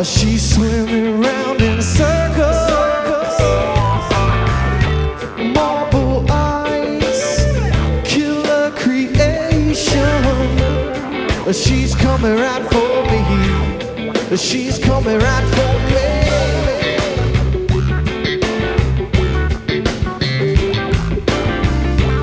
She's swimming round in circles, marble eyes, killer creation. She's coming right for me. She's coming right for me.